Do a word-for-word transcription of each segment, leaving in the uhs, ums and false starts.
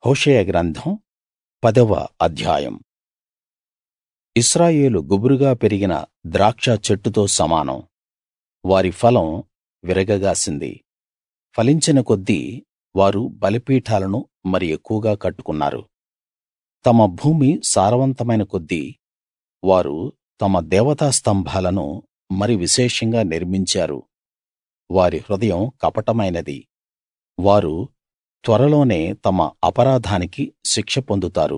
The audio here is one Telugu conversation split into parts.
హోషేయ గ్రంథం పదవ అధ్యాయం. ఇశ్రాయేలు గుబురుగా పెరిగిన ద్రాక్ష చెట్టుతో సమానం. వారి ఫలం విరగగాసింది. ఫలించిన కొద్దీ వారు బలిపీఠాలను మరి ఎక్కువగా కట్టుకున్నారు. తమ భూమి సారవంతమైన కొద్దీ వారు తమ దేవతా స్తంభాలను మరి విశేషంగా నిర్మించారు. వారి హృదయం కపటమైనది. వారు త్వరలోనే తమ అపరాధానికి శిక్ష పొందుతారు.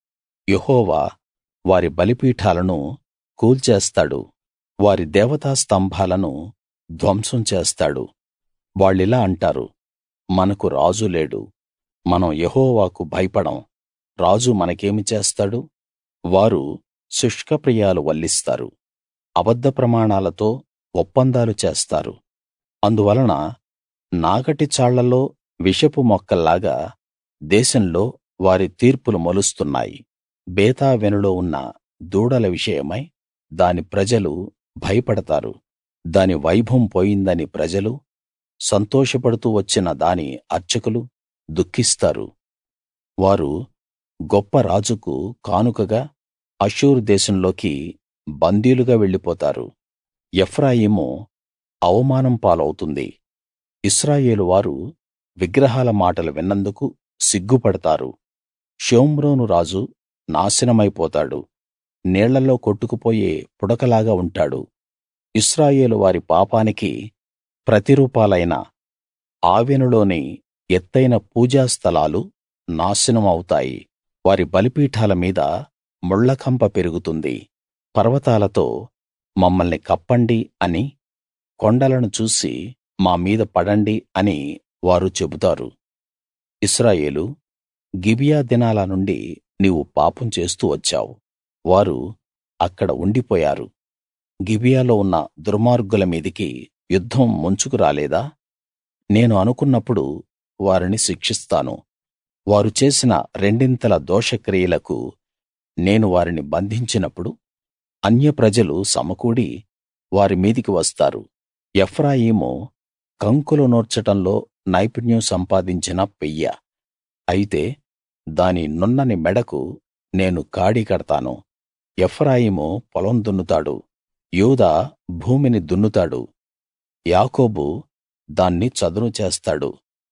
యెహోవా వారి బలిపీఠాలను కూల్చేస్తాడు. వారి దేవతా స్తంభాలను ధ్వంసం చేస్తాడు. వాళ్ళిలా అంటారు, మనకు రాజు లేడు. మనం యెహోవాకు భయపడం. రాజు మనకేమి చేస్తాడు? వారు శుష్కప్రియాలు వల్లిస్తారు. అబద్ధ ప్రమాణాలతో ఒప్పందాలు చేస్తారు. అందువలన నాగటి చాళ్లలో విషపు మొక్కల్లాగా దేశంలో వారి తీర్పులు మొలుస్తున్నాయి. బేతావెనులో ఉన్న దూడల విషయమై దాని ప్రజలు భయపడతారు. దాని వైభవం పోయిందని ప్రజలు, సంతోషపడుతూ వచ్చిన దాని అర్చకులు దుఃఖిస్తారు. వారు గొప్ప రాజుకు కానుకగా అష్షూరు దేశంలోకి బందీలుగా వెళ్ళిపోతారు. ఎఫ్రాయిము అవమానం పాలవుతుంది. ఇశ్రాయేలు వారు విగ్రహాల మాటలు విన్నందుకు సిగ్గుపడతారు. షోమ్రోను రాజు నాశనమైపోతాడు. నీళ్లలో కొట్టుకుపోయే పుడకలాగా ఉంటాడు. ఇశ్రాయేలు వారి పాపానికి ప్రతిరూపాలైన ఆవెనులోని ఎత్తయిన పూజా స్థలాలు నాశనం అవుతాయి. వారి బలిపీఠాల మీద ముళ్ళకంప పెరుగుతుంది. పర్వతాలతో మమ్మల్ని కప్పండి అని, కొండలను చూసి మా మీద పడండి అని వారు చెబుతారు. ఇశ్రాయేలూ, గిబియా దినాల నుండి నీవు పాపం చేస్తూ వచ్చావు. వారు అక్కడ ఉండిపోయారు. గిబియాలో ఉన్న దుర్మార్గుల మీదికి యుద్ధం ముంచుకు రాలేదా? నేను అనుకున్నప్పుడు వారిని శిక్షిస్తాను. వారు చేసిన రెండింతల దోషక్రియలకు నేను వారిని బంధించినప్పుడు అన్యప్రజలు సమకూడి వారి మీదికి వస్తారు. ఎఫ్రాయిము కంకులు నూర్చడంలో నైపుణ్యం సంపాదించిన పెయ్య. అయితే దాని నున్నని మెడకు నేను కాడి కడతాను. ఎఫ్రాయిము పొలం దున్నుతాడు. యూదా భూమిని దున్నుతాడు. యాకోబు దాన్ని చదును చేస్తాడు.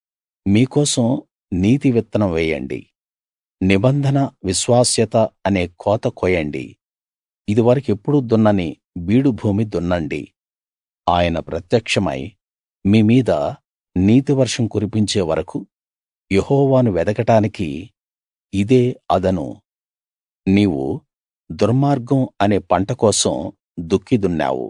మీకోసం నీతి విత్తనం వేయండి. నిబంధన విశ్వాస్యత అనే కోత కోయండి. ఇదివరకెప్పుడూ దున్నని బీడు భూమి దున్నండి. ఆయన ప్రత్యక్షమై మీ మీద నీతివర్షం కురిపించే వరకు యెహోవాను వెదకడానికి ఇదే అదను. నీవు దుర్మార్గం అనే పంట కోసం దుక్కి దున్నావు.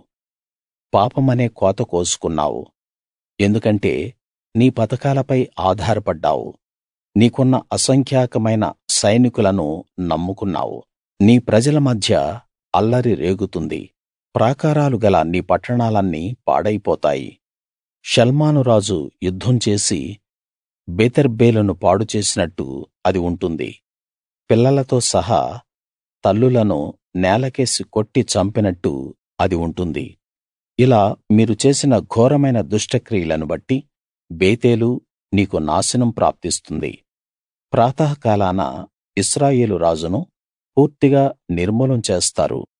పాపమనే కోత కోసుకున్నావు. ఎందుకంటే నీ పథకాలపై ఆధారపడ్డావు. నీకున్న అసంఖ్యాకమైన సైనికులను నమ్ముకున్నావు. నీ ప్రజల మధ్య అల్లరి రేగుతుంది. ప్రాకారాలు గల నీ పట్టణాలన్నీ పాడైపోతాయి. షల్మాను రాజు యుద్ధం చేసి బేతర్బేలును పాడు చేసినట్టు అది ఉంటుంది. పిల్లలతో సహా తల్లులను నేలకేసి కొట్టి చంపినట్టు అది ఉంటుంది. ఇలా మీరు చేసిన ఘోరమైన దుష్టక్రియలను బట్టి బేతేలు నీకు నాశనం ప్రాప్తిస్తుంది. ప్రాతఃకాలాన ఇశ్రాయేలు రాజును పూర్తిగా నిర్మూలం చేస్తారు.